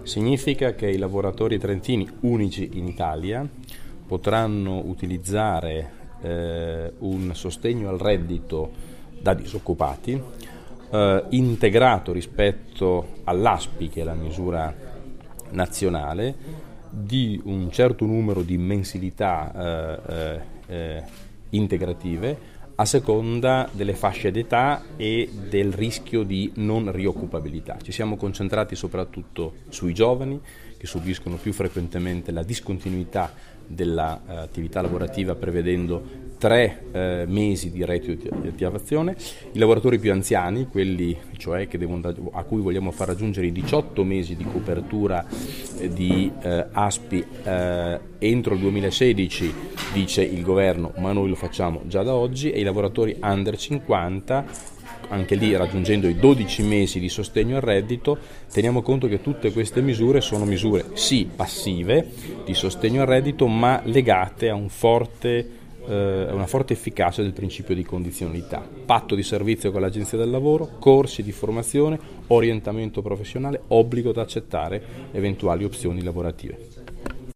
Significa che i lavoratori trentini, unici in Italia, potranno utilizzare un sostegno al reddito da disoccupati integrato rispetto all'ASPI, che è la misura nazionale, di un certo numero di mensilità integrative a seconda delle fasce d'età e del rischio di non rioccupabilità. Ci siamo concentrati soprattutto sui giovani, che subiscono più frequentemente la discontinuità dell'attività lavorativa, prevedendo 3 mesi di reddito di attivazione, i lavoratori più anziani, quelli cioè a cui vogliamo far raggiungere i 18 mesi di copertura di ASPI entro il 2016, dice il governo, ma noi lo facciamo già da oggi, e i lavoratori under 50, anche lì raggiungendo i 12 mesi di sostegno al reddito. Teniamo conto che tutte queste misure sono misure sì passive di sostegno al reddito, ma legate a una forte efficacia del principio di condizionalità, patto di servizio con l'Agenzia del Lavoro, corsi di formazione, orientamento professionale, obbligo da accettare eventuali opzioni lavorative.